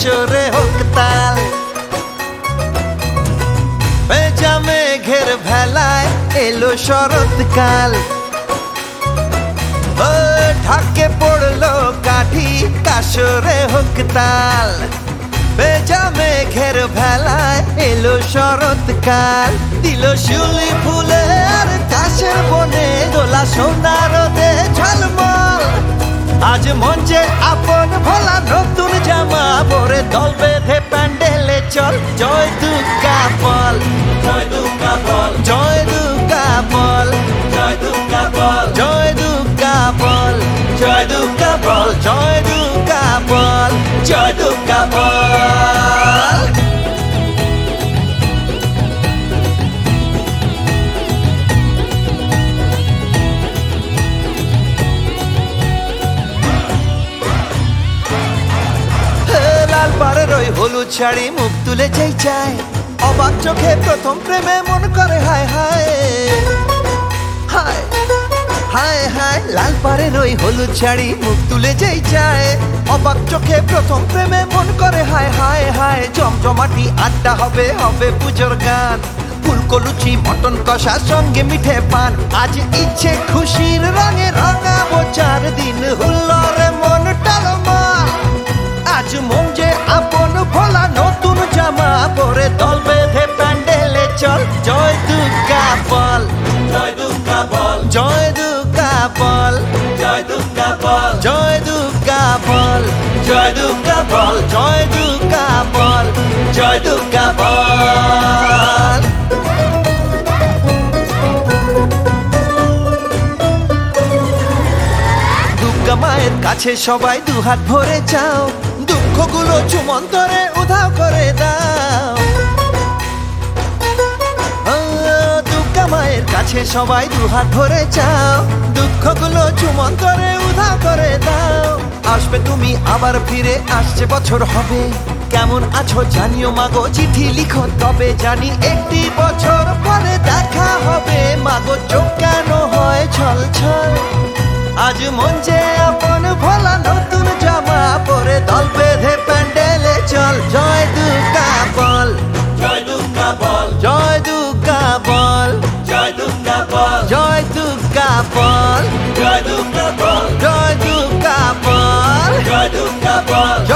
কাশরে হোক তাল। ভেজা মেঘের ভেলায় এলো শরৎকাল, ও ঢাকে পড়লো কাঠি কাশরে হোক তাল। ভেজা মেঘের ভেলায় এলো শরৎকাল, দিল শিউলি ফুলের কাশের বনে দোলা সোনা রোদে ঝলমল। আজ মঞ্চে আপন ভোলা নতুন জামা পরে দল বেঁধে প্যান্ডেলে চল। জয় দুর্গা বল, জয় দুর্গা বল, জয় দুর্গা বল, জয় দুর্গা বল, জয় দুর্গা বল, জয় দুর্গা বল, জয় দুর্গা বল, জয় দুর্গা বল। লাল পাড়ের ওই হলুদ শাড়ি মুখ তুলে যেই চায়, অবাক চোখে প্রথম প্রেমে মন করে হায় হায় হায় হায় হায়। লাল পাড়ের ওই হলুদ শাড়ি মুখ তুলে যেই চায়, অবাক চোখে প্রথম প্রেমে মন করে হায় হায় হায়। জমজমাটি আড্ডা হবে, হবে পুজোর গান, ফুলকো লুচি মটন কষা সঙ্গে মিঠে পান। আজ ইচ্ছে খুশির রঙে রঙাবো চার দিন, হুল্লোড়ে মন টালমাল। আজ মন যে আপন ভোলা নতুন জামা পরে দল বেঁধে প্যান্ডেলে চল। জয় দুর্গা বল, জয় দুর্গা বল, জয় দুর্গা বল, জয় দুর্গা বল, জয় দুর্গা বল, জয় দুর্গা বল, জয় দুর্গা বল, জয় দুর্গা বল। দুর্গা মায়ের কাছে সবাই দুহাত ভরে যাও, দুঃখগুলো চুমন্তরে উধাও করে দাও। দুর্গা মায়ের কাছে সবাই দুহাত ভরে যাও, দুঃখগুলো চুমন্তরে উধাও করে দাও। আসবে তুমি আবার ফিরে, আসছে বছর হবে, কেমন আছো জানিও মাগো চিঠি লিখো তবে। জানি একটি বছর পরে দেখা হবে, মাগো চোখ কেন হয় ছল ছল। আজ মন যে আপন ভোলা নতুন জামা পরে দল বেঁধে প্যান্ডেলে চল। জয় দুর্গা বল, জয় দুর্গা বল, জয় দুর্গা বল, জয় দুর্গা বল, জয় দুর্গা বল, জয় দুর্গা বল, জয় দুর্গা বল, জয় দুর্গা বল।